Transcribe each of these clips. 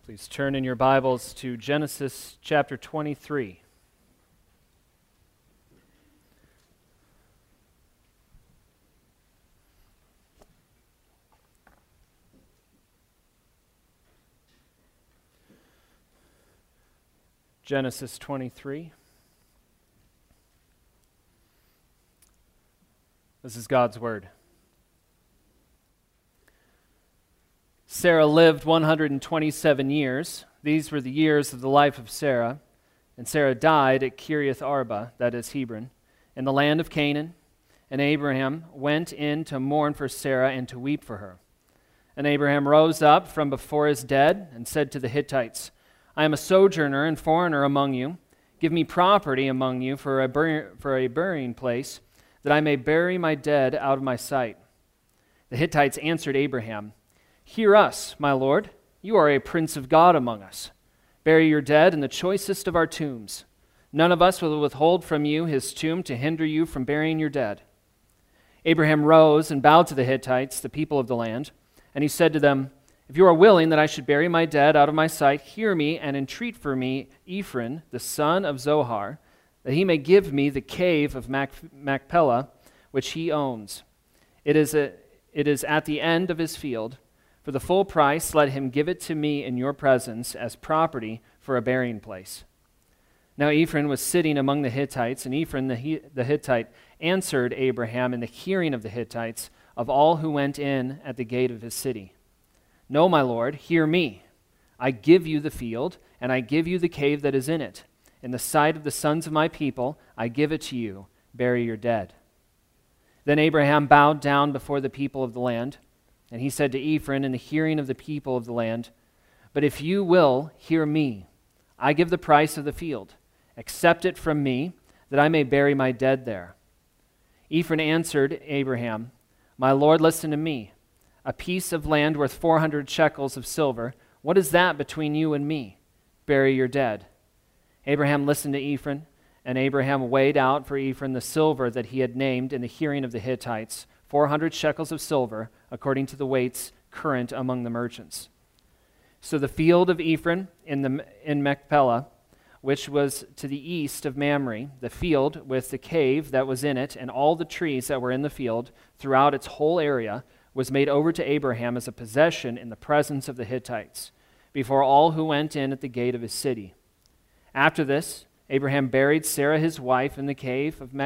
Please turn in your Bibles to Genesis chapter 23. Genesis 23. This is God's Word. Sarah lived 127 years. These were the years of the life of Sarah. And Sarah died at Kiriath Arba, that is Hebron, in the land of Canaan. And Abraham went in to mourn for Sarah and to weep for her. And Abraham rose up from before his dead and said to the Hittites, I am a sojourner and foreigner among you. Give me property among you for a burying place, that I may bury my dead out of my sight. The Hittites answered Abraham, Hear us, my lord. You are a prince of God among us. Bury your dead in the choicest of our tombs. None of us will withhold from you his tomb to hinder you from burying your dead. Abraham rose and bowed to the Hittites, the people of the land, and he said to them, If you are willing that I should bury my dead out of my sight, hear me and entreat for me Ephron, the son of Zohar, that he may give me the cave of Machpelah, which he owns. It is at the end of his field. For the full price, let him give it to me in your presence as property for a burying place. Now Ephron was sitting among the Hittites, and Ephron the Hittite answered Abraham in the hearing of the Hittites of all who went in at the gate of his city. No, my lord, hear me. I give you the field, and I give you the cave that is in it. In the sight of the sons of my people, I give it to you. Bury your dead. Then Abraham bowed down before the people of the land, and he said to Ephron in the hearing of the people of the land, But if you will hear me, I give the price of the field. Accept it from me, that I may bury my dead there. Ephron answered Abraham, My lord, listen to me. A piece of land worth 400 shekels of silver, what is that between you and me? Bury your dead. Abraham listened to Ephron, and Abraham weighed out for Ephron the silver that he had named in the hearing of the Hittites, 400 shekels of silver, according to the weights current among the merchants. So the field of Ephron in Machpelah, which was to the east of Mamre, the field with the cave that was in it, and all the trees that were in the field throughout its whole area, was made over to Abraham as a possession in the presence of the Hittites, before all who went in at the gate of his city. After this, Abraham buried Sarah his wife in the cave of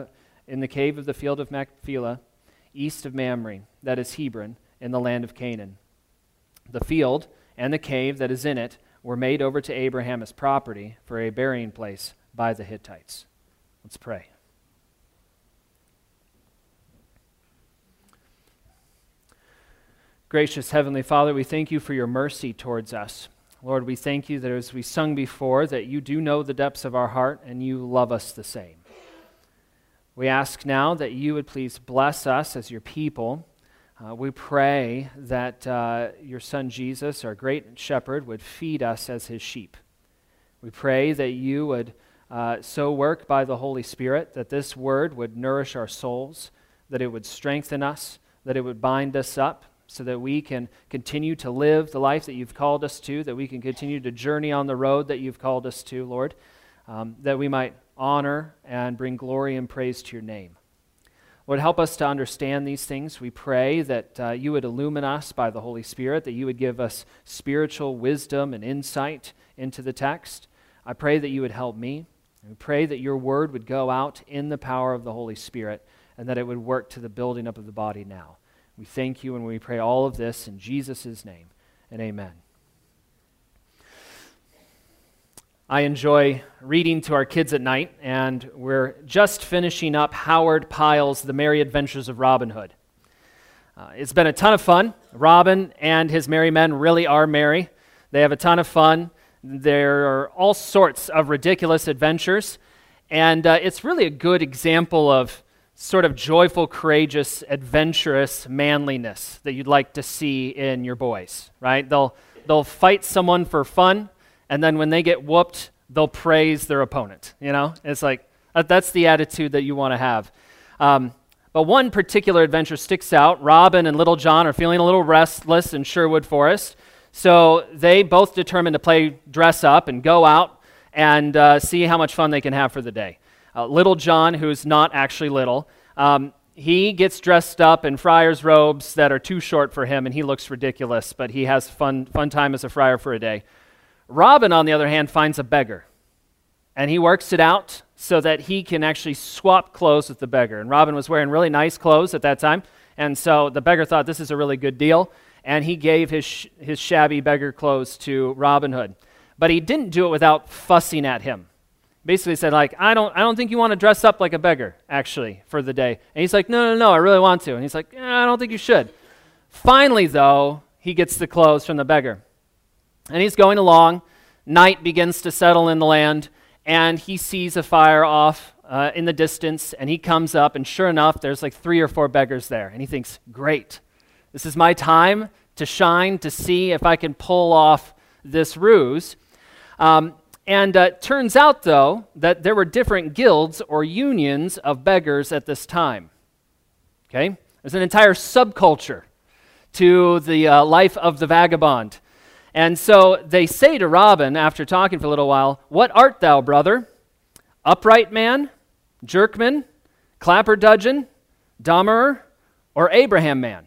the field of Machpelah, east of Mamre, that is Hebron, in the land of Canaan. The field and the cave that is in it were made over to Abraham as property for a burying place by the Hittites. Let's pray. Gracious Heavenly Father, we thank you for your mercy towards us. Lord, we thank you that as we sung before, that you do know the depths of our heart and you love us the same. We ask now that you would please bless us as your people. We pray that your Son Jesus, our great shepherd, would feed us as his sheep. We pray that you would so work by the Holy Spirit that this word would nourish our souls, that it would strengthen us, that it would bind us up, so that we can continue to live the life that you've called us to, that we can continue to journey on the road that you've called us to, Lord, that we might honor and bring glory and praise to your name. Lord, help us to understand these things. We pray that you would illumine us by the Holy Spirit, that you would give us spiritual wisdom and insight into the text. I pray that you would help me. We pray that your word would go out in the power of the Holy Spirit and that it would work to the building up of the body now. We thank you and we pray all of this in Jesus' name, and amen. I enjoy reading to our kids at night, and we're just finishing up Howard Pyle's The Merry Adventures of Robin Hood. It's been a ton of fun. Robin and his merry men really are merry. They have a ton of fun. There are all sorts of ridiculous adventures, and it's really a good example of sort of joyful, courageous, adventurous manliness that you'd like to see in your boys, right? They'll fight someone for fun, and then when they get whooped, they'll praise their opponent, you know? It's like, that's the attitude that you want to have. But one particular adventure sticks out. Robin and Little John are feeling a little restless in Sherwood Forest, So they both determine to play dress up and go out and see how much fun they can have for the day. Little John, who's not actually little, he gets dressed up in friar's robes that are too short for him, and he looks ridiculous, but he has fun time as a friar for a day. Robin, on the other hand, finds a beggar, and he works it out so that he can actually swap clothes with the beggar. And Robin was wearing really nice clothes at that time, and so the beggar thought this is a really good deal, and he gave his shabby beggar clothes to Robin Hood. But he didn't do it without fussing at him. Basically said, like, I don't think you want to dress up like a beggar, actually, for the day. And he's like, no, I really want to. And he's like, I don't think you should. Finally, though, he gets the clothes from the beggar. And he's going along. Night begins to settle in the land, and he sees a fire off in the distance, and he comes up, and sure enough, there's like 3 or 4 beggars there. And he thinks, great, this is my time to shine, to see if I can pull off this ruse. And turns out, though, that there were different guilds or unions of beggars at this time. Okay? There's an entire subculture to the life of the vagabond. And so they say to Robin, after talking for a little while, "What art thou, brother? Upright man, jerkman, clapperdudgeon, dommerer, or Abraham man?"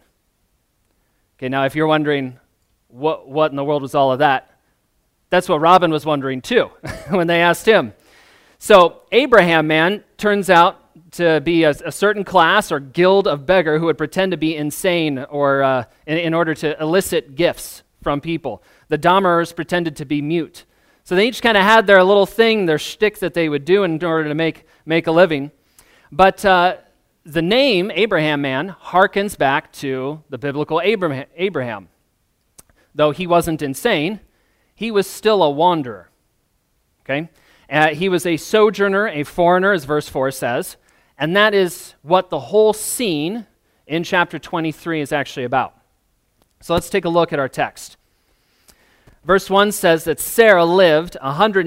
Okay, now if you're wondering what in the world was all of that, that's what Robin was wondering too when they asked him. So Abraham man turns out to be a certain class or guild of beggar who would pretend to be insane or in order to elicit gifts from people. The Dommerers pretended to be mute. So they each kind of had their little thing, their shtick that they would do in order to make a living. But the name Abraham man harkens back to the biblical Abraham. Though he wasn't insane, he was still a wanderer, okay? He was a sojourner, a foreigner, as verse 4 says, and that is what the whole scene in chapter 23 is actually about. So let's take a look at our text. Verse 1 says that Sarah lived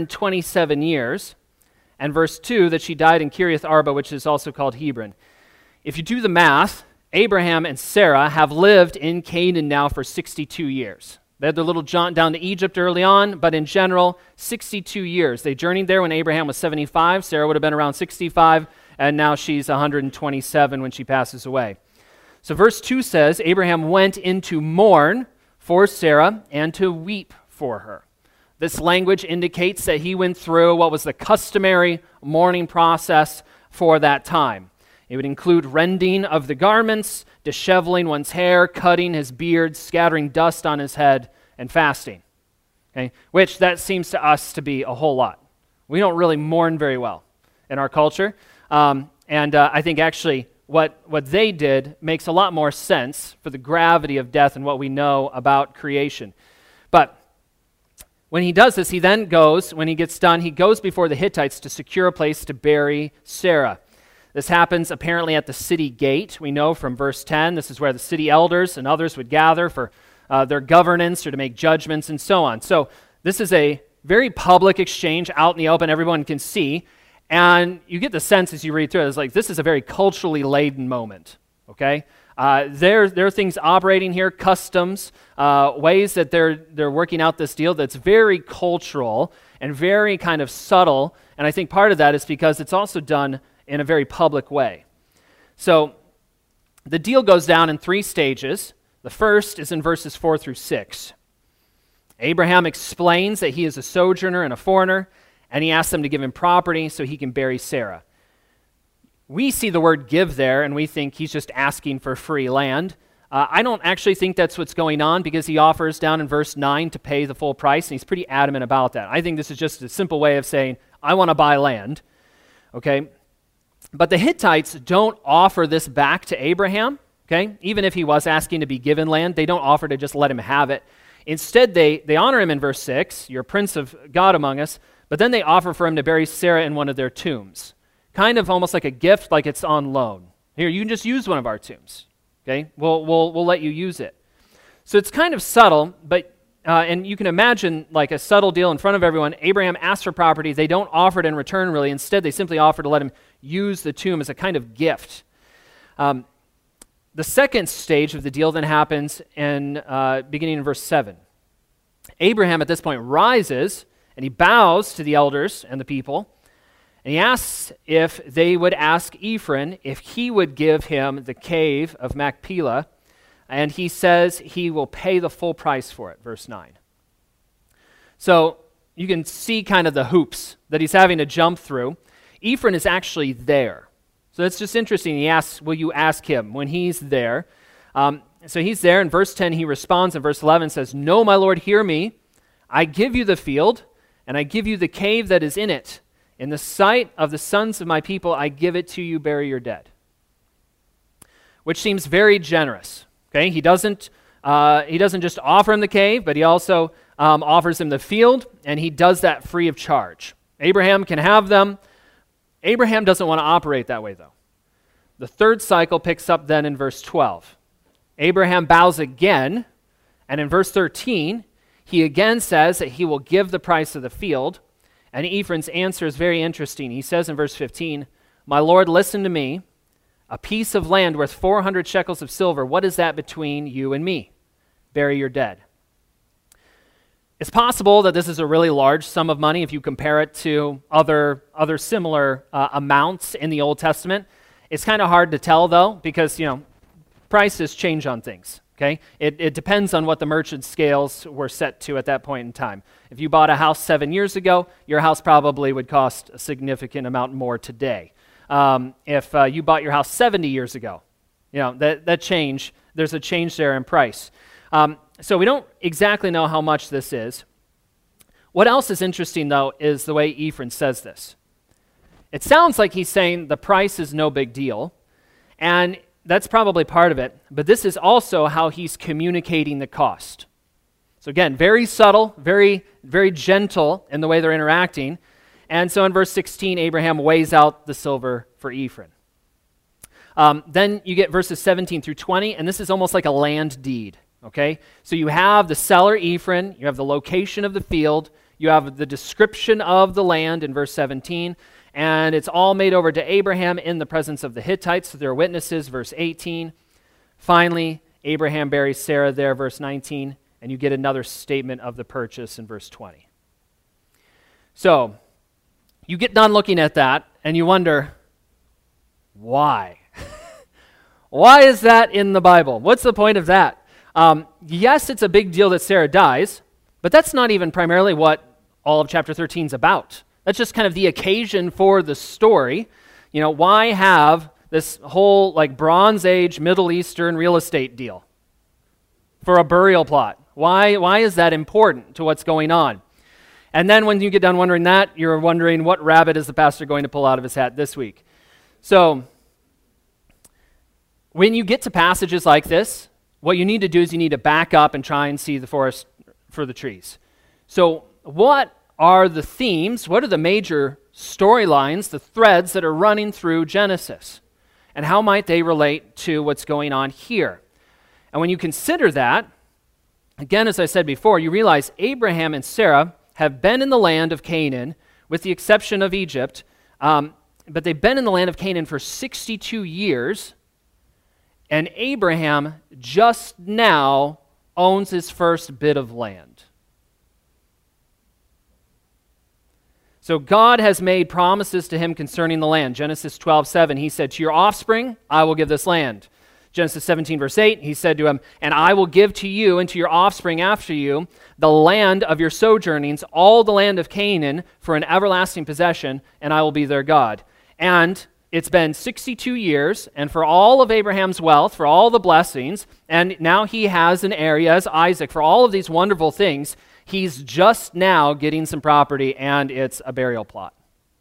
127 years, and verse 2 that she died in Kiriath Arba, which is also called Hebron. If you do the math, Abraham and Sarah have lived in Canaan now for 62 years. They had their little jaunt down to Egypt early on, but in general, 62 years. They journeyed there when Abraham was 75. Sarah would have been around 65, and now she's 127 when she passes away. So verse 2 says, Abraham went in to mourn for Sarah and to weep for her. This language indicates that he went through what was the customary mourning process for that time. It would include rending of the garments, disheveling one's hair, cutting his beard, scattering dust on his head, and fasting. Okay? Which that seems to us to be a whole lot. We don't really mourn very well in our culture. I think actually what they did makes a lot more sense for the gravity of death and what we know about creation. But when he does this, he then goes, when he gets done, he goes before the Hittites to secure a place to bury Sarah. This happens apparently at the city gate. We know from verse 10, this is where the city elders and others would gather for their governance or to make judgments and so on. So this is a very public exchange out in the open, everyone can see, and you get the sense as you read through it, it's like this is a very culturally laden moment, okay? There are things operating here, customs, ways that they're working out this deal that's very cultural and very kind of subtle, and I think part of that is because it's also done in a very public way. So the deal goes down in 3 stages. The first is in verses 4 through 6. Abraham explains that he is a sojourner and a foreigner, and he asks them to give him property so he can bury Sarah. We see the word give there, and we think he's just asking for free land. I don't actually think that's what's going on because he offers down in verse 9 to pay the full price, and he's pretty adamant about that. I think this is just a simple way of saying, I want to buy land, okay? But the Hittites don't offer this back to Abraham, okay? Even if he was asking to be given land, they don't offer to just let him have it. Instead, they honor him in verse 6, you're a prince of God among us, but then they offer for him to bury Sarah in one of their tombs. Kind of almost like a gift, like it's on loan. Here, you can just use one of our tombs, okay? We'll let you use it. So it's kind of subtle, but and you can imagine like a subtle deal in front of everyone. Abraham asks for property. They don't offer it in return, really. Instead, they simply offer to let him use the tomb as a kind of gift. The second stage of the deal then happens in beginning in verse 7. Abraham at this point rises and he bows to the elders and the people, and he asks if they would ask Ephron if he would give him the cave of Machpelah, and he says he will pay the full price for it, verse 9. So you can see kind of the hoops that he's having to jump through. Ephron is actually there. So it's just interesting. He asks, will you ask him when he's there? So he's there. In verse 10, he responds. In verse 11 says, no, my Lord, hear me. I give you the field, and I give you the cave that is in it. In the sight of the sons of my people, I give it to you, bury your dead. Which seems very generous. Okay, he doesn't just offer him the cave, but he also offers him the field, and he does that free of charge. Abraham can have them. Abraham doesn't want to operate that way, though. The third cycle picks up then in verse 12. Abraham bows again, and in verse 13, he again says that he will give the price of the field. And Ephron's answer is very interesting. He says in verse 15, my Lord, listen to me. A piece of land worth 400 shekels of silver, what is that between you and me? Bury your dead. It's possible that this is a really large sum of money if you compare it to other similar amounts in the Old Testament. It's kind of hard to tell, though, because, prices change on things. Okay? It depends on what the merchant scales were set to at that point in time. If you bought a house 7 years ago, your house probably would cost a significant amount more today. If you bought your house 70 years ago, that change, there's a change there in price. So we don't exactly know how much this is. What else is interesting, though, is the way Ephron says this. It sounds like he's saying the price is no big deal, and that's probably part of it, but this is also how he's communicating the cost. So again, very subtle, very, very gentle in the way they're interacting. And so in verse 16, Abraham weighs out the silver for Ephron. Then you get verses 17 through 20, and this is almost like a land deed, okay? So you have the seller, Ephron, you have the location of the field, you have the description of the land in verse 17, and it's all made over to Abraham in the presence of the Hittites, so they're witnesses, verse 18. Finally, Abraham buries Sarah there, verse 19, and you get another statement of the purchase in verse 20. So, you get done looking at that, and you wonder, why? Why is that in the Bible? What's the point of that? Yes, it's a big deal that Sarah dies, but that's not even primarily what all of chapter 13 is about. That's just kind of the occasion for the story. Why have this whole Bronze Age Middle Eastern real estate deal for a burial plot? Why is that important to what's going on? And then when you get done wondering that, you're wondering what rabbit is the pastor going to pull out of his hat this week? So when you get to passages like this, what you need to do is you need to back up and try and see the forest for the trees. So what are the themes, what are the major storylines, the threads that are running through Genesis? And how might they relate to what's going on here? And when you consider that, again, as I said before, you realize Abraham and Sarah have been in the land of Canaan, with the exception of Egypt, but they've been in the land of Canaan for 62 years, and Abraham just now owns his first bit of land. So God has made promises to him concerning the land. Genesis 12:7, he said, to your offspring, I will give this land. Genesis 17, verse 8, he said to him, and I will give to you and to your offspring after you the land of your sojournings, all the land of Canaan, for an everlasting possession, and I will be their God. And it's been 62 years, and for all of Abraham's wealth, for all the blessings, and now he has an heir, he has Isaac, for all of these wonderful things, he's just now getting some property, and it's a burial plot.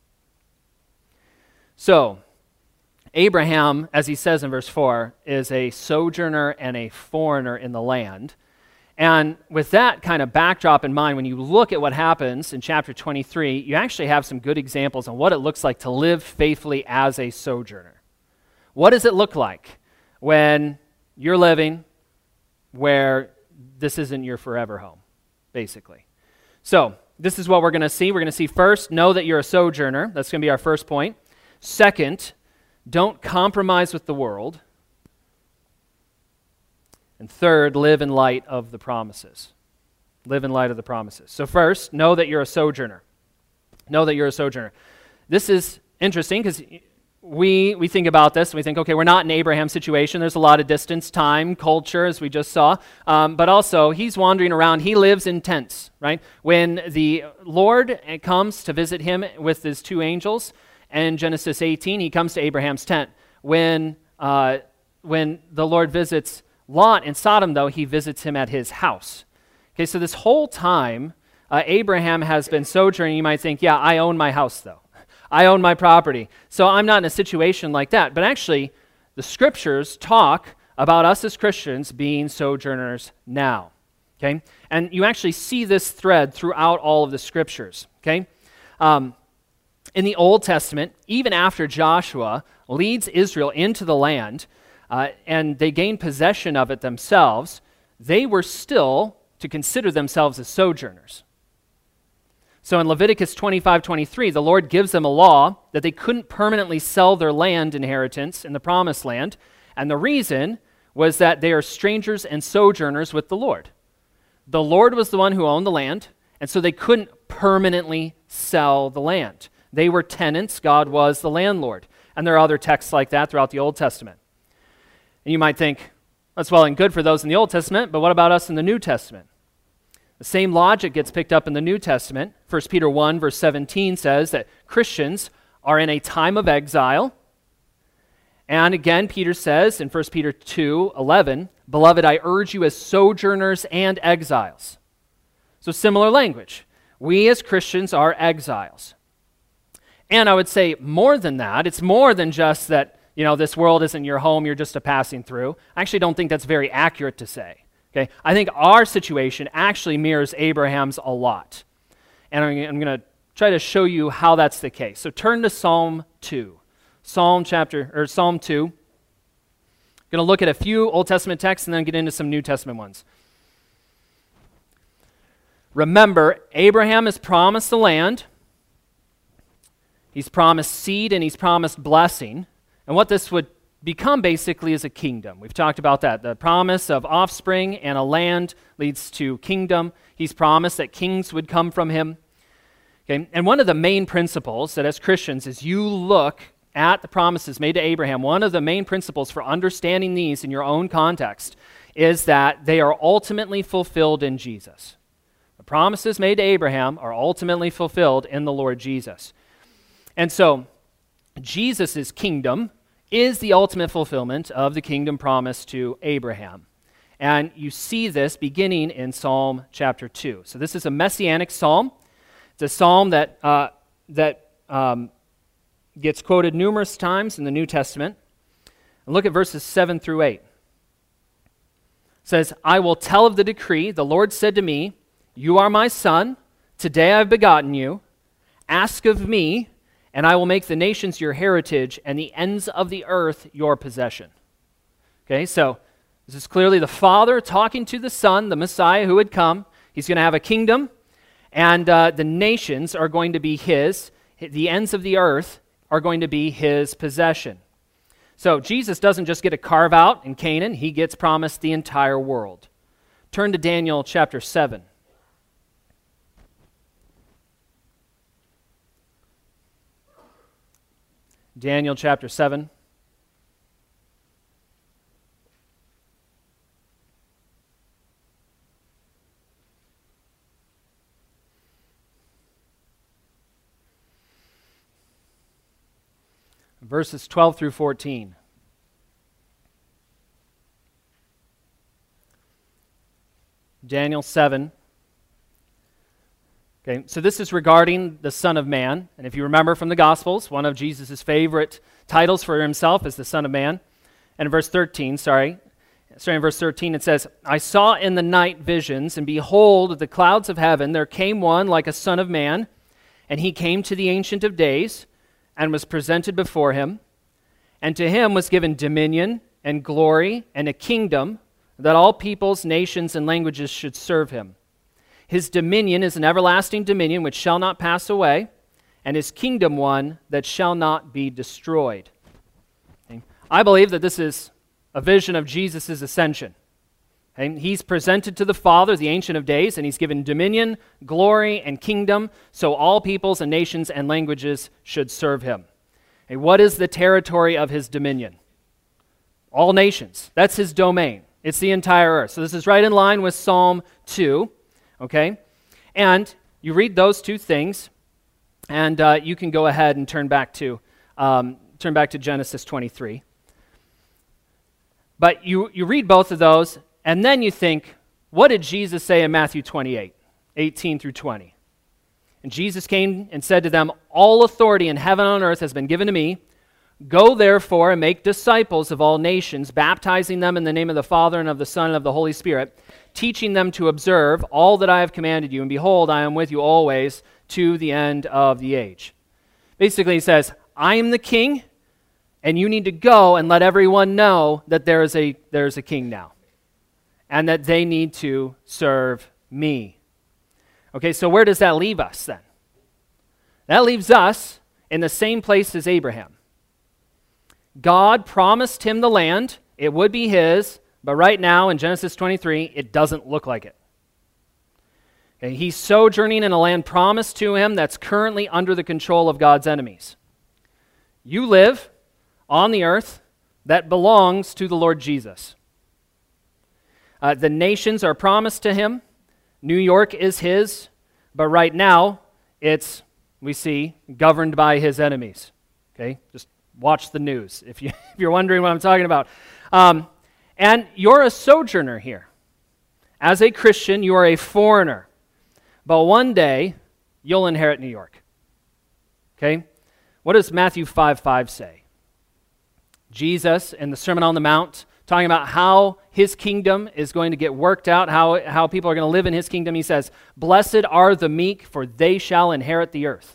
So, Abraham, as he says in verse 4, is a sojourner and a foreigner in the land. And with that kind of backdrop in mind, when you look at what happens in chapter 23, you actually have some good examples on what it looks like to live faithfully as a sojourner. What does it look like when you're living where this isn't your forever home, basically? So, this is what we're going to see. We're going to see first, know that you're a sojourner. That's going to be our first point. Second, don't compromise with the world. And third, live in light of the promises. Live in light of the promises. So first, know that you're a sojourner. Know that you're a sojourner. This is interesting because we think about this and we think, okay, we're not in Abraham's situation. There's a lot of distance, time, culture, as we just saw. But also, he's wandering around. He lives in tents, right? When the Lord comes to visit him with his two angels in Genesis 18, he comes to Abraham's tent. When the Lord visits Lot in Sodom, though, he visits him at his house. Okay, so this whole time, Abraham has been sojourning. You might think, yeah, I own my house, though. I own my property. So I'm not in a situation like that. But actually, the scriptures talk about us as Christians being sojourners now. Okay? And you actually see this thread throughout all of the scriptures. Okay? In the Old Testament, even after Joshua leads Israel into the land, and they gain possession of it themselves, they were still to consider themselves as sojourners. So in Leviticus 25:23, the Lord gives them a law that they couldn't permanently sell their land inheritance in the promised land, and the reason was that they are strangers and sojourners with the Lord. The Lord was the one who owned the land, and so they couldn't permanently sell the land. They were tenants, God was the landlord. And there are other texts like that throughout the Old Testament. And you might think, that's well and good for those in the Old Testament, but what about us in the New Testament? The same logic gets picked up in the New Testament. 1 Peter 1, verse 17 says that Christians are in a time of exile. And again, Peter says in 1 Peter 2:11, "Beloved, I urge you as sojourners and exiles." So similar language. We as Christians are exiles. And I would say more than that. It's more than just that, this world isn't your home, you're just a passing through. I actually don't think that's very accurate to say. Okay, I think our situation actually mirrors Abraham's a lot. And I'm going to try to show you how that's the case. So turn to Psalm 2. Psalm 2. I'm going to look at a few Old Testament texts and then get into some New Testament ones. Remember, Abraham has promised the land. He's promised seed and he's promised blessing. And what this would become basically is a kingdom. We've talked about that. The promise of offspring and a land leads to kingdom. He's promised that kings would come from him. Okay? And one of the main principles that as Christians, as you look at the promises made to Abraham, one of the main principles for understanding these in your own context is that they are ultimately fulfilled in Jesus. The promises made to Abraham are ultimately fulfilled in the Lord Jesus. And so, Jesus' kingdom is the ultimate fulfillment of the kingdom promised to Abraham. And you see this beginning in Psalm chapter 2. So this is a messianic psalm. It's a psalm that gets quoted numerous times in the New Testament. And look at verses 7 through 8. It says, "I will tell of the decree. The Lord said to me, 'You are my son. Today I have begotten you. Ask of me, and I will make the nations your heritage and the ends of the earth your possession.'" Okay, so this is clearly the Father talking to the Son, the Messiah who would come. He's going to have a kingdom, and the nations are going to be his. The ends of the earth are going to be his possession. So Jesus doesn't just get a carve out in Canaan. He gets promised the entire world. Turn to Daniel chapter 7. Daniel chapter 7. Verses 12 through 14. Daniel 7. Okay, so this is regarding the Son of Man. And if you remember from the Gospels, one of Jesus' favorite titles for himself is the Son of Man. And in verse 13, starting in verse 13, it says, "I saw in the night visions, and behold, the clouds of heaven, there came one like a son of man, and he came to the Ancient of Days, and was presented before him. And to him was given dominion and glory and a kingdom, that all peoples, nations, and languages should serve him. His dominion is an everlasting dominion which shall not pass away, and his kingdom one that shall not be destroyed." Okay. I believe that this is a vision of Jesus' ascension. Okay? He's presented to the Father, the Ancient of Days, and he's given dominion, glory, and kingdom, so all peoples and nations and languages should serve him. Okay? What is the territory of his dominion? All nations. That's his domain. It's the entire earth. So this is right in line with Psalm 2, okay? And you read those two things, and you can go ahead and turn back to Genesis 23. But you read both of those, and then you think, what did Jesus say in Matthew 28, 18 through 20? And Jesus came and said to them, all authority in heaven and on earth has been given to me. Go therefore and make disciples of all nations, baptizing them in the name of the Father and of the Son and of the Holy Spirit, teaching them to observe all that I have commanded you. And behold, I am with you always to the end of the age. Basically, he says, I am the king, and you need to go and let everyone know that there is a king now, and that they need to serve me. Okay, so where does that leave us then? That leaves us in the same place as Abraham. God promised him the land. It would be his, but right now in Genesis 23, it doesn't look like it. Okay, he's sojourning in a land promised to him that's currently under the control of God's enemies. You live on the earth that belongs to the Lord Jesus. The nations are promised to him. New York is his, but right now it's, we see, governed by his enemies. Okay, just watch the news if you're wondering what I'm talking about. And you're a sojourner here. As a Christian, you are a foreigner. But one day, you'll inherit New York. Okay? What does Matthew 5:5 say? Jesus, in the Sermon on the Mount, talking about how his kingdom is going to get worked out, how people are going to live in his kingdom, he says, blessed are the meek, for they shall inherit the earth.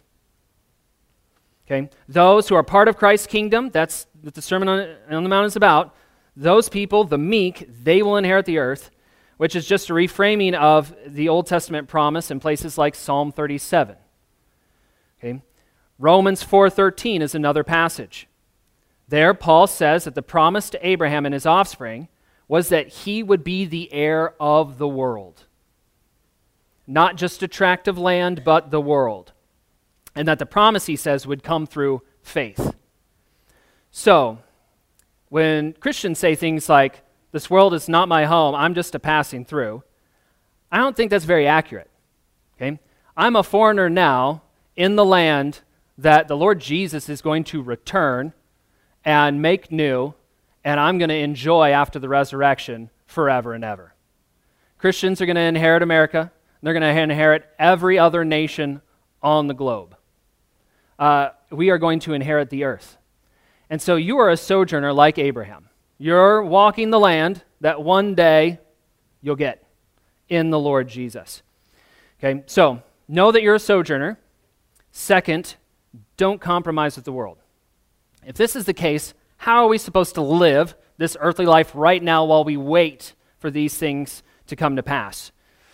Okay? Those who are part of Christ's kingdom, that's what the Sermon on the Mount is about, those people, the meek, they will inherit the earth, which is just a reframing of the Old Testament promise in places like Psalm 37. Okay? Romans 4:13 is another passage. There, Paul says that the promise to Abraham and his offspring was that he would be the heir of the world. Not just a tract of land, but the world. And that the promise, he says, would come through faith. So, when Christians say things like, this world is not my home, I'm just a passing through, I don't think that's very accurate. Okay? I'm a foreigner now in the land that the Lord Jesus is going to return and make new, and I'm going to enjoy after the resurrection forever and ever. Christians are going to inherit America. They're going to inherit every other nation on the globe. We are going to inherit the earth. And so you are a sojourner like Abraham. You're walking the land that one day you'll get in the Lord Jesus. Okay, so know that you're a sojourner. Second, don't compromise with the world. If this is the case, how are we supposed to live this earthly life right now while we wait for these things to come to pass?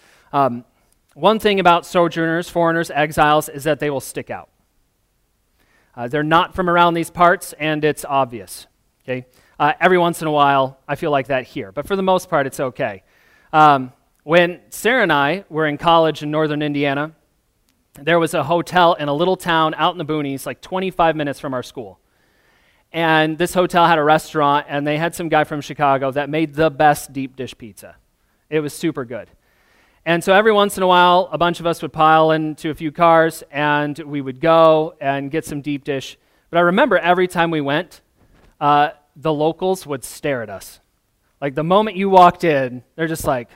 One thing about sojourners, foreigners, exiles, is that they will stick out. They're not from around these parts, and it's obvious. Okay, every once in a while, I feel like that here, but for the most part, it's okay. When Sarah and I were in college in northern Indiana, there was a hotel in a little town out in the boonies, like 25 minutes from our school. And this hotel had a restaurant, and they had some guy from Chicago that made the best deep dish pizza. It was super good. And so every once in a while, a bunch of us would pile into a few cars, and we would go and get some deep dish. But I remember every time we went, the locals would stare at us. Like the moment you walked in, they're just like,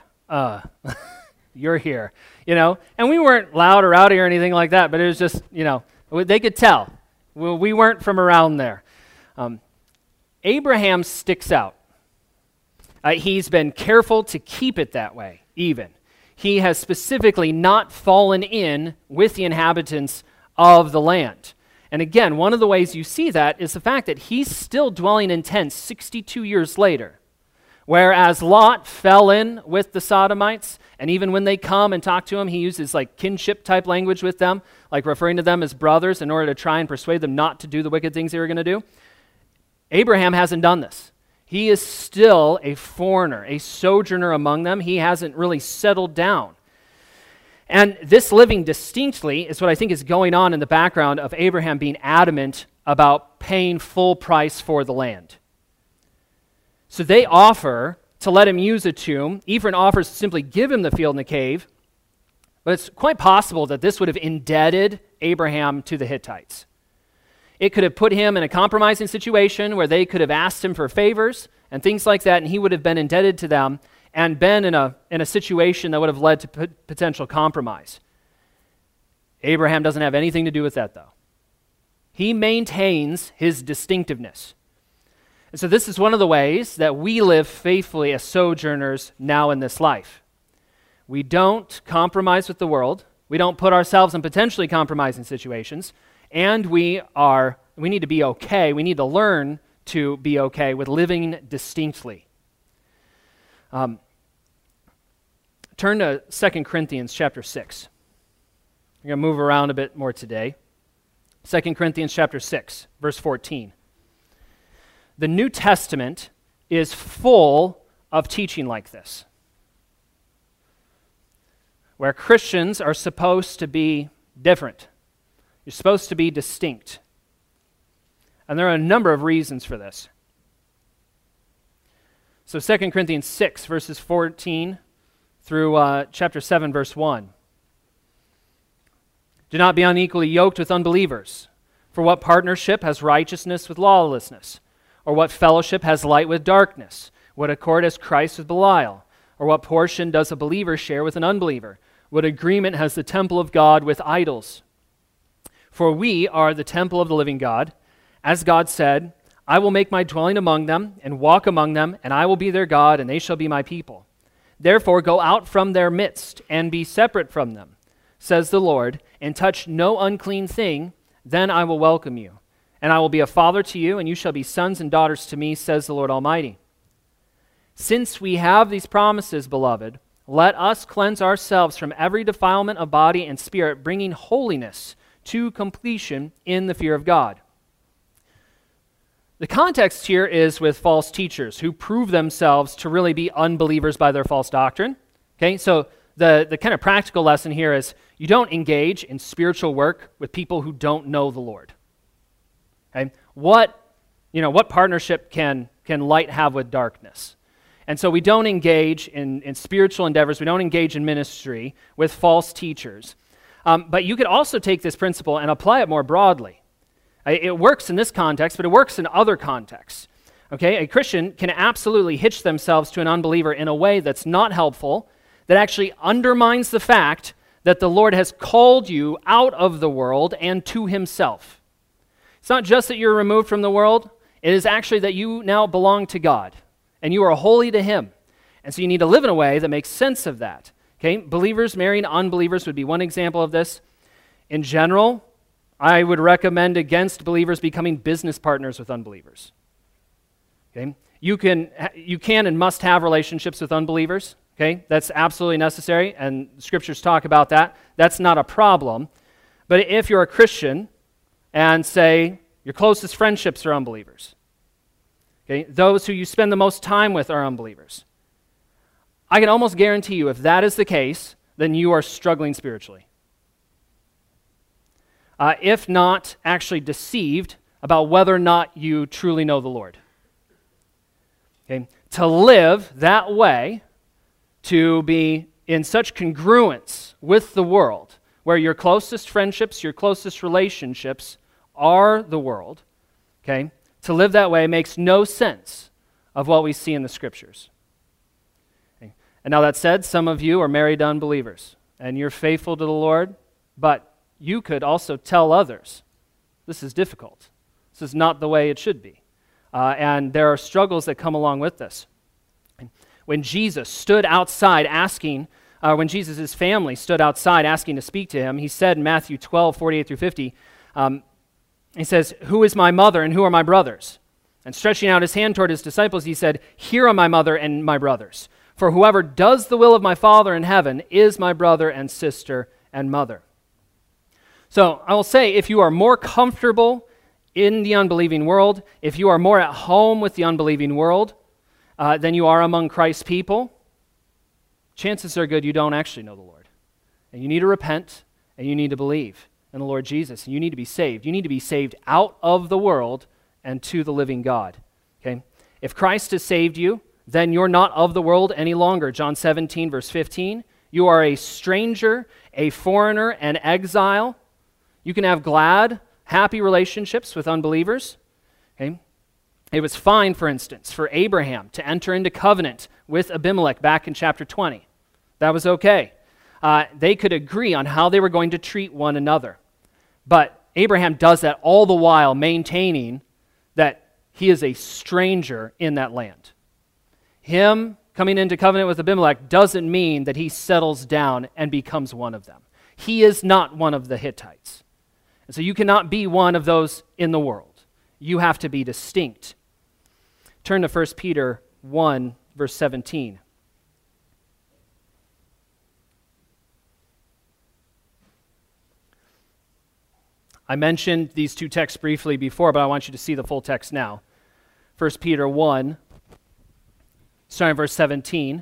you're here, you know? And we weren't loud or rowdy or anything like that, but it was just, you know, they could tell. We weren't from around there. Abraham sticks out. He's been careful to keep it that way, even. He has specifically not fallen in with the inhabitants of the land. And again, one of the ways you see that is the fact that he's still dwelling in tents 62 years later. Whereas Lot fell in with the Sodomites, and even when they come and talk to him, he uses like kinship type language with them, like referring to them as brothers in order to try and persuade them not to do the wicked things they were going to do. Abraham hasn't done this. He is still a foreigner, a sojourner among them. He hasn't really settled down. And this living distinctly is what I think is going on in the background of Abraham being adamant about paying full price for the land. So they offer to let him use a tomb. Ephron offers to simply give him the field and the cave. But it's quite possible that this would have indebted Abraham to the Hittites. It could have put him in a compromising situation where they could have asked him for favors and things like that, and he would have been indebted to them and been in a situation that would have led to potential compromise. Abraham doesn't have anything to do with that, though. He maintains his distinctiveness. And so this is one of the ways that we live faithfully as sojourners now in this life. We don't compromise with the world. We don't put ourselves in potentially compromising situations. And we need to be okay. We need to learn to be okay with living distinctly. Turn to 2 Corinthians chapter 6. I'm going to move around a bit more today. 2 Corinthians chapter 6, verse 14. The New Testament is full of teaching like this, where Christians are supposed to be different. You're supposed to be distinct. And there are a number of reasons for this. So 2 Corinthians 6, verses 14 through chapter 7, verse 1. Do not be unequally yoked with unbelievers. For what partnership has righteousness with lawlessness? Or what fellowship has light with darkness? What accord has Christ with Belial? Or what portion does a believer share with an unbeliever? What agreement has the temple of God with idols? For we are the temple of the living God. As God said, I will make my dwelling among them and walk among them, and I will be their God, and they shall be my people. Therefore go out from their midst and be separate from them, says the Lord, and touch no unclean thing, then I will welcome you. And I will be a father to you, and you shall be sons and daughters to me, says the Lord Almighty. Since we have these promises, beloved, let us cleanse ourselves from every defilement of body and spirit, bringing holiness to completion in the fear of God. The context here is with false teachers who prove themselves to really be unbelievers by their false doctrine. Okay, so the kind of practical lesson here is you don't engage in spiritual work with people who don't know the Lord. Okay, what partnership can light have with darkness? And so we don't engage in spiritual endeavors. We don't engage in ministry with false teachers. But you could also take this principle and apply it more broadly. It works in this context, but it works in other contexts. Okay, a Christian can absolutely hitch themselves to an unbeliever in a way that's not helpful, that actually undermines the fact that the Lord has called you out of the world and to himself. It's not just that you're removed from the world, it is actually that you now belong to God, and you are holy to him. And so you need to live in a way that makes sense of that. Okay, believers marrying unbelievers would be one example of this. In general, I would recommend against believers becoming business partners with unbelievers. Okay? You can and must have relationships with unbelievers. Okay? That's absolutely necessary, and scriptures talk about that. That's not a problem. But if you're a Christian and say your closest friendships are unbelievers, okay, those who you spend the most time with are unbelievers, I can almost guarantee you if that is the case, then you are struggling spiritually. If not actually deceived about whether or not you truly know the Lord. Okay? To live that way, to be in such congruence with the world, where your closest friendships, your closest relationships are the world, okay? To live that way makes no sense of what we see in the Scriptures. Okay? And now that said, some of you are married to unbelievers, and you're faithful to the Lord, but you could also tell others, this is difficult. This is not the way it should be. And there are struggles that come along with this. When Jesus stood outside asking, when Jesus' family stood outside asking to speak to him, he said in Matthew 12, 48 through 50, he says, "Who is my mother and who are my brothers?" And stretching out his hand toward his disciples, he said, "Here are my mother and my brothers. For whoever does the will of my Father in heaven is my brother and sister and mother." So I will say, if you are more comfortable in the unbelieving world, if you are more at home with the unbelieving world than you are among Christ's people, chances are good you don't actually know the Lord. And you need to repent, and you need to believe in the Lord Jesus, and you need to be saved. You need to be saved out of the world and to the living God. Okay? If Christ has saved you, then you're not of the world any longer. John 17, verse 15. You are a stranger, a foreigner, an exile. You can have glad, happy relationships with unbelievers. Okay? It was fine, for instance, for Abraham to enter into covenant with Abimelech back in chapter 20. That was okay. They could agree on how they were going to treat one another. But Abraham does that all the while maintaining that he is a stranger in that land. Him coming into covenant with Abimelech doesn't mean that he settles down and becomes one of them. He is not one of the Hittites. And so you cannot be one of those in the world. You have to be distinct. Turn to 1 Peter 1, verse 17. I mentioned these two texts briefly before, but I want you to see the full text now. 1 Peter 1, starting at verse 17.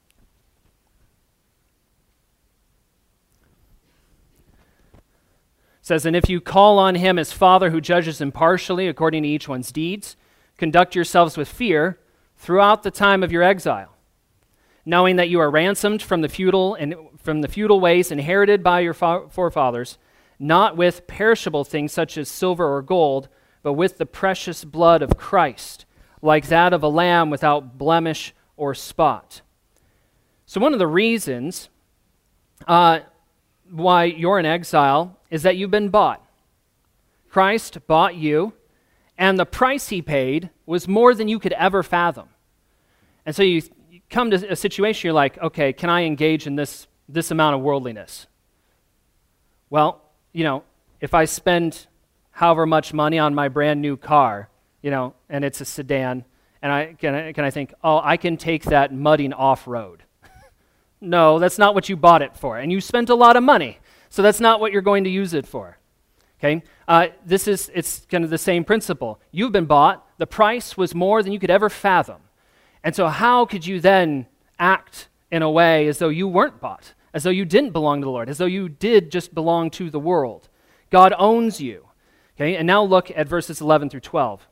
It says, "And if you call on him as Father who judges impartially according to each one's deeds, conduct yourselves with fear throughout the time of your exile, knowing that you are ransomed from the futile ways inherited by your forefathers, not with perishable things such as silver or gold, but with the precious blood of Christ, like that of a lamb without blemish or spot." So one of the reasons why you're in exile is that you've been bought. Christ bought you, and the price he paid was more than you could ever fathom. And so you come to a situation, you're like, okay, can I engage in this amount of worldliness? Well, if I spend however much money on my brand new car, and it's a sedan, and can I think, oh, I can take that mudding off-road. No, that's not what you bought it for. And you spent a lot of money, so that's not what you're going to use it for. Okay? It's kind of the same principle. You've been bought. The price was more than you could ever fathom. And so how could you then act in a way as though you weren't bought, as though you didn't belong to the Lord, as though you did just belong to the world? God owns you. Okay? And now look at verses 11 through 12.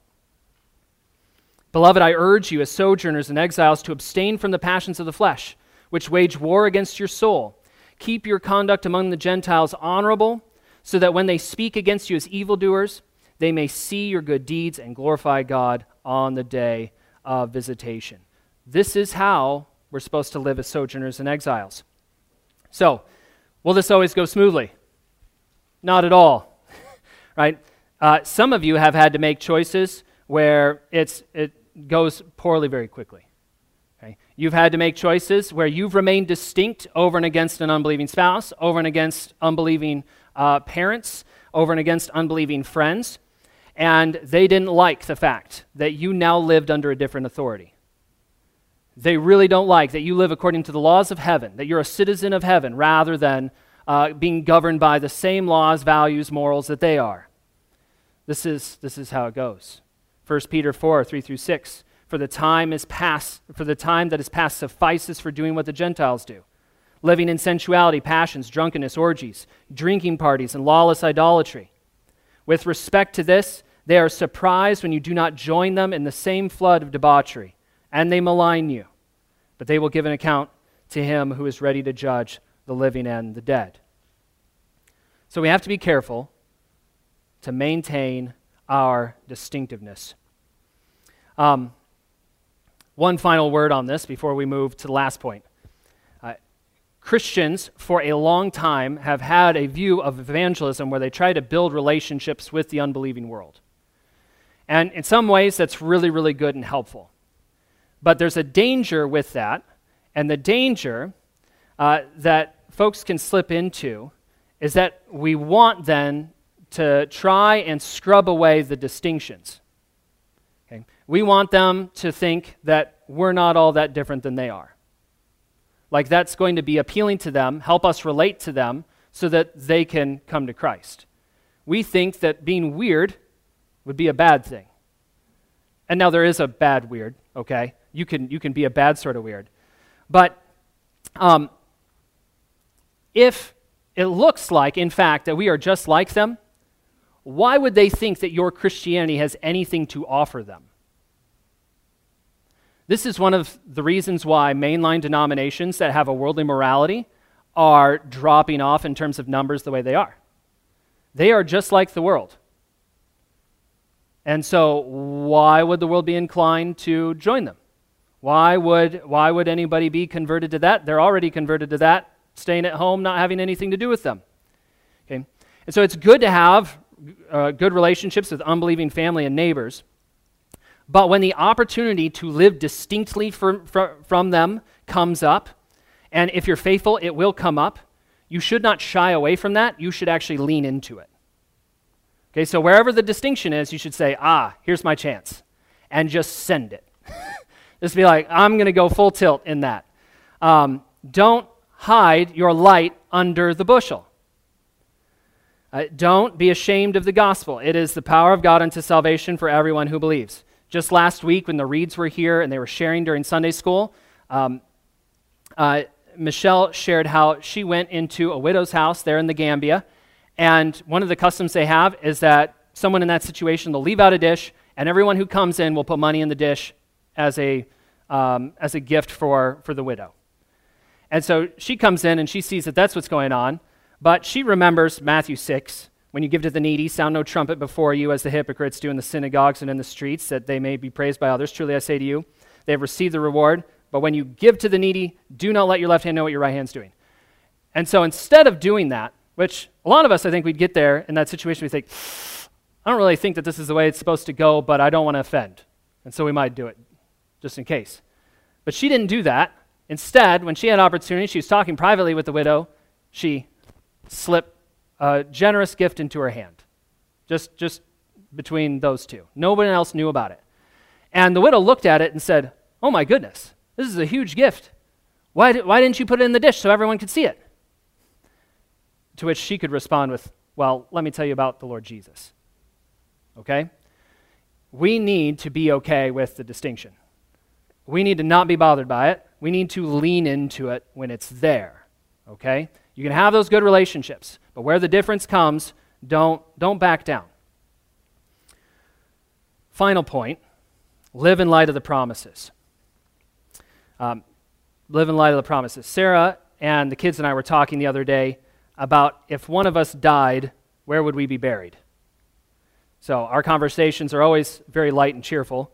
"Beloved, I urge you as sojourners and exiles to abstain from the passions of the flesh, which wage war against your soul. Keep your conduct among the Gentiles honorable, so that when they speak against you as evildoers, they may see your good deeds and glorify God on the day of visitation." This is how we're supposed to live as sojourners and exiles. So, will this always go smoothly? Not at all, right? Some of you have had to make choices where it goes poorly very quickly. Okay? You've had to make choices where you've remained distinct over and against an unbelieving spouse, over and against unbelieving parents, over and against unbelieving friends, and they didn't like the fact that you now lived under a different authority. They really don't like that you live according to the laws of heaven, that you're a citizen of heaven rather than being governed by the same laws, values, morals that they are. This is how it goes. 1 Peter 4, 3 through 6. For the time that is past suffices for doing what the Gentiles do, living in sensuality, passions, drunkenness, orgies, drinking parties, and lawless idolatry. With respect to this, they are surprised when you do not join them in the same flood of debauchery, and they malign you. But they will give an account to him who is ready to judge the living and the dead. So we have to be careful to maintain our distinctiveness. One final word on this before we move to the last point. Christians, for a long time, have had a view of evangelism where they try to build relationships with the unbelieving world. And in some ways, that's really, really good and helpful. But there's a danger with that, and the danger that folks can slip into is that we want then to try and scrub away the distinctions. Okay? We want them to think that we're not all that different than they are. Like that's going to be appealing to them, help us relate to them so that they can come to Christ. We think that being weird would be a bad thing. And now there is a bad weird, okay? You can be a bad sort of weird. But if it looks like, in fact, that we are just like them, why would they think that your Christianity has anything to offer them? This is one of the reasons why mainline denominations that have a worldly morality are dropping off in terms of numbers the way they are. They are just like the world. And so why would the world be inclined to join them? Why would anybody be converted to that? They're already converted to that, staying at home, not having anything to do with them. Okay? And so it's good to have good relationships with unbelieving family and neighbors. But when the opportunity to live distinctly from them comes up, and if you're faithful, it will come up, you should not shy away from that. You should actually lean into it. Okay, so wherever the distinction is, you should say, here's my chance, and just send it. Just be like, I'm going to go full tilt in that. Don't hide your light under the bushel. Don't be ashamed of the gospel. It is the power of God unto salvation for everyone who believes. Just last week when the Reeds were here and they were sharing during Sunday school, Michelle shared how she went into a widow's house there in the Gambia, and one of the customs they have is that someone in that situation, they'll leave out a dish, and everyone who comes in will put money in the dish as a gift for the widow. And so she comes in and she sees that that's what's going on, but she remembers Matthew 6, when you give to the needy, sound no trumpet before you as the hypocrites do in the synagogues and in the streets, that they may be praised by others. Truly I say to you, they have received the reward. But when you give to the needy, do not let your left hand know what your right hand's doing. And so instead of doing that, which a lot of us, I think we'd get there in that situation, we think, I don't really think that this is the way it's supposed to go, but I don't want to offend. And so we might do it, just in case. But she didn't do that. Instead, when she had opportunity, she was talking privately with the widow, she slipped a generous gift into her hand, just between those two. Nobody else knew about it. And the widow looked at it and said, oh my goodness, this is a huge gift. Why didn't you put it in the dish so everyone could see it? To which she could respond with, well, let me tell you about the Lord Jesus. Okay? We need to be okay with the distinction. We need to not be bothered by it. We need to lean into it when it's there. Okay? You can have those good relationships, but where the difference comes, don't back down. Final point, live in light of the promises. Live in light of the promises. Sarah and the kids and I were talking the other day about if one of us died, where would we be buried? So our conversations are always very light and cheerful.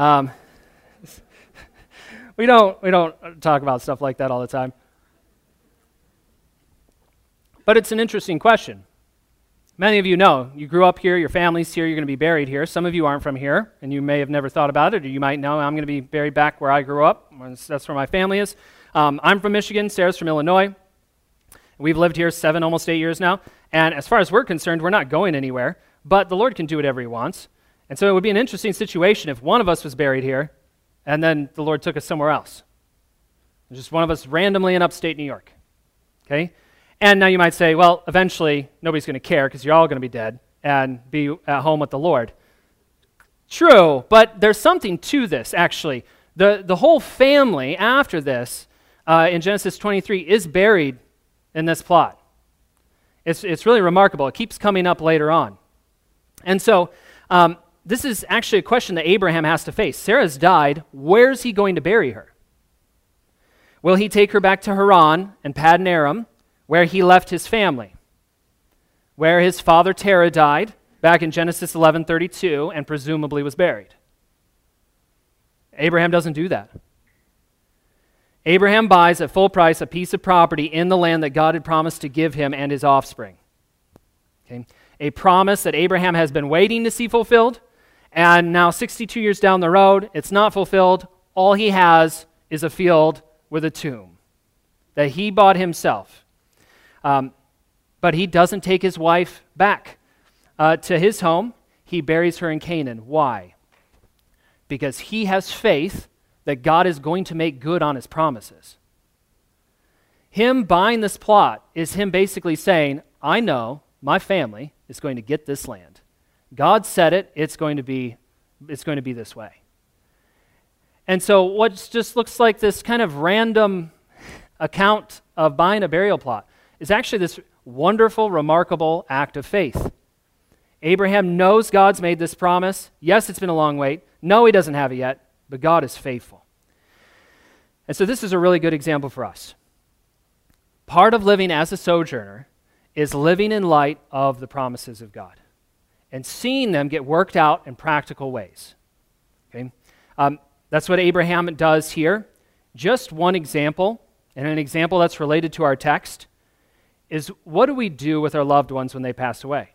We don't talk about stuff like that all the time. But it's an interesting question. Many of you know, you grew up here, your family's here, you're going to be buried here. Some of you aren't from here, and you may have never thought about it, or you might know I'm going to be buried back where I grew up. That's where my family is. I'm from Michigan, Sarah's from Illinois. We've lived here 7, almost 8 years now, and as far as we're concerned, we're not going anywhere, but the Lord can do whatever he wants. And so it would be an interesting situation if one of us was buried here, and then the Lord took us somewhere else. Just one of us randomly in upstate New York. Okay? And now you might say, well, eventually nobody's going to care because you're all going to be dead and be at home with the Lord. True, but there's something to this, actually. The whole family after this, in Genesis 23, is buried in this plot. It's really remarkable. It keeps coming up later on. And so this is actually a question that Abraham has to face. Sarah's died. Where's he going to bury her? Will he take her back to Haran and Paddan Aram, where he left his family, where his father Terah died back in Genesis 11:32 and presumably was buried? Abraham doesn't do that. Abraham buys at full price a piece of property in the land that God had promised to give him and his offspring. Okay? A promise that Abraham has been waiting to see fulfilled, and now 62 years down the road, it's not fulfilled. All he has is a field with a tomb that he bought himself. But he doesn't take his wife back to his home. He buries her in Canaan. Why? Because he has faith that God is going to make good on his promises. Him buying this plot is him basically saying, I know my family is going to get this land. God said it, it's going to be this way. And so what just looks like this kind of random account of buying a burial plot is actually this wonderful, remarkable act of faith. Abraham knows God's made this promise. Yes, it's been a long wait. No, he doesn't have it yet, but God is faithful. And so this is a really good example for us. Part of living as a sojourner is living in light of the promises of God and seeing them get worked out in practical ways. Okay? That's what Abraham does here. Just one example, and an example that's related to our text, is what do we do with our loved ones when they pass away?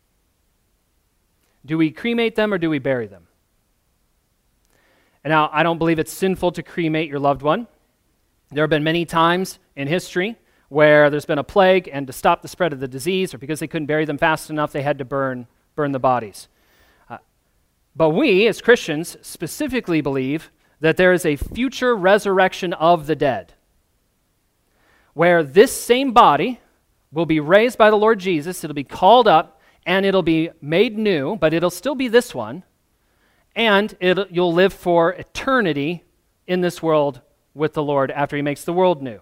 Do we cremate them or do we bury them? And now, I don't believe it's sinful to cremate your loved one. There have been many times in history where there's been a plague, and to stop the spread of the disease, or because they couldn't bury them fast enough, they had to burn the bodies. But we, as Christians, specifically believe that there is a future resurrection of the dead, where this same body will be raised by the Lord Jesus, it'll be called up, and it'll be made new, but it'll still be this one, and you'll live for eternity in this world with the Lord after he makes the world new.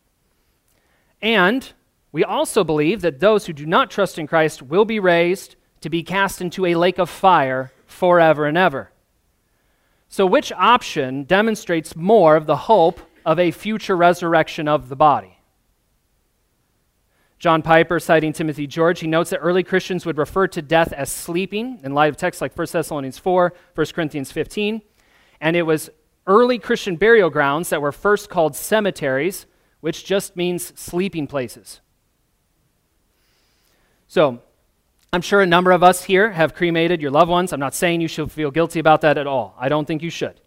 And we also believe that those who do not trust in Christ will be raised to be cast into a lake of fire forever and ever. So which option demonstrates more of the hope of a future resurrection of the body? John Piper, citing Timothy George, he notes that early Christians would refer to death as sleeping in light of texts like 1 Thessalonians 4, 1 Corinthians 15, and it was early Christian burial grounds that were first called cemeteries, which just means sleeping places. So, I'm sure a number of us here have cremated your loved ones. I'm not saying you should feel guilty about that at all. I don't think you should.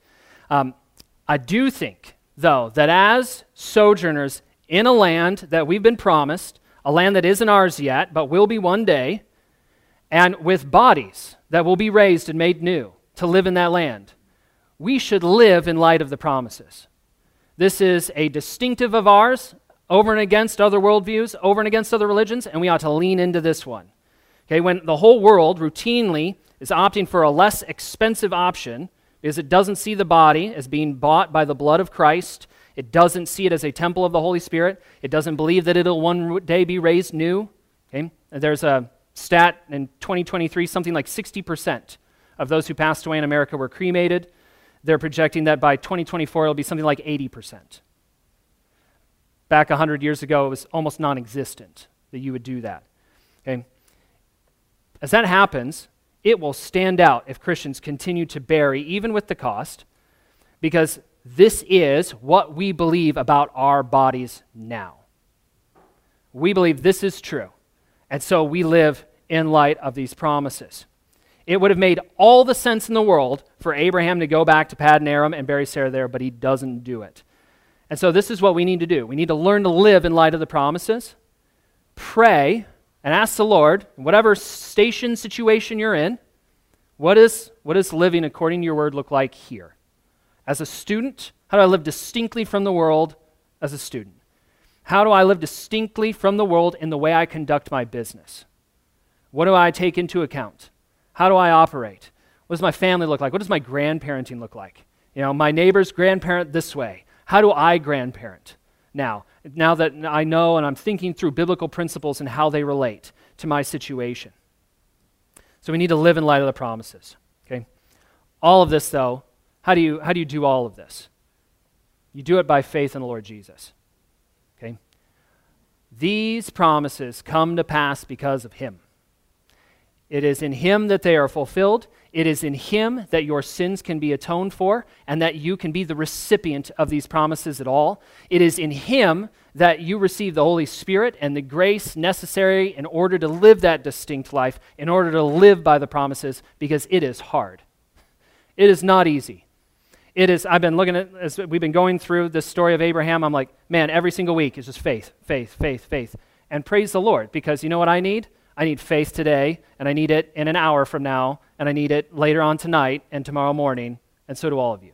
I do think, though, that as sojourners in a land that we've been promised, a land that isn't ours yet, but will be one day, and with bodies that will be raised and made new to live in that land, we should live in light of the promises. This is a distinctive of ours over and against other worldviews, over and against other religions, and we ought to lean into this one. Okay, when the whole world routinely is opting for a less expensive option because it doesn't see the body as being bought by the blood of Christ, it doesn't see it as a temple of the Holy Spirit, it doesn't believe that it'll one day be raised new. Okay? There's a stat in 2023, something like 60% of those who passed away in America were cremated. They're projecting that by 2024 it'll be something like 80%. Back 100 years ago, it was almost non-existent that you would do that. Okay? As that happens, it will stand out if Christians continue to bury, even with the cost, because this is what we believe about our bodies now. We believe this is true, and so we live in light of these promises. It would have made all the sense in the world for Abraham to go back to Paddan Aram and bury Sarah there, but he doesn't do it. And so this is what we need to do. We need to learn to live in light of the promises, pray, and ask the Lord, whatever station, situation you're in, what does living according to your word look like here? As a student, how do I live distinctly from the world as a student? How do I live distinctly from the world in the way I conduct my business? What do I take into account? How do I operate? What does my family look like? What does my grandparenting look like? You know, my neighbor's grandparent this way. How do I grandparent now that I know and I'm thinking through biblical principles and how they relate to my situation? So we need to live in light of the promises. Okay? All of this, though, how do you do all of this? You do it by faith in the Lord Jesus. Okay? These promises come to pass because of him. It is in him that they are fulfilled. It is in him that your sins can be atoned for and that you can be the recipient of these promises at all. It is in him that you receive the Holy Spirit and the grace necessary in order to live that distinct life, in order to live by the promises, because it is hard. It is not easy. I've been looking at, as we've been going through this story of Abraham, I'm like, man, every single week is just faith, faith, faith, faith. And praise the Lord, because you know what I need? I need faith today, and I need it in an hour from now, and I need it later on tonight and tomorrow morning, and so do all of you.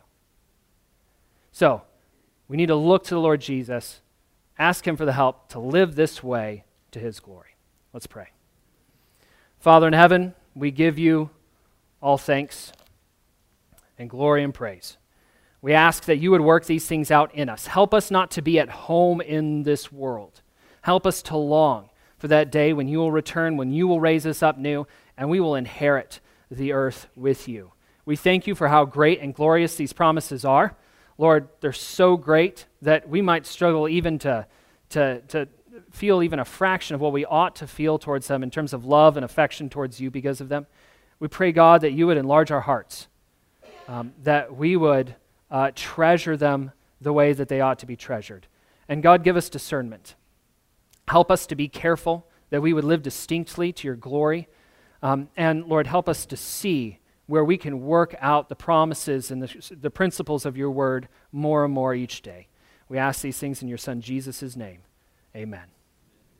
So, we need to look to the Lord Jesus, ask him for the help to live this way to his glory. Let's pray. Father in heaven, we give you all thanks and glory and praise. We ask that you would work these things out in us. Help us not to be at home in this world. Help us to long for that day when you will return, when you will raise us up new, and we will inherit the earth with you. We thank you for how great and glorious these promises are. Lord, they're so great that we might struggle even to feel even a fraction of what we ought to feel towards them in terms of love and affection towards you because of them. We pray, God, that you would enlarge our hearts, that we would treasure them the way that they ought to be treasured. And God, give us discernment. Help us to be careful that we would live distinctly to your glory. And Lord, help us to see where we can work out the promises and the principles of your word more and more each day. We ask these things in your Son Jesus' name. Amen.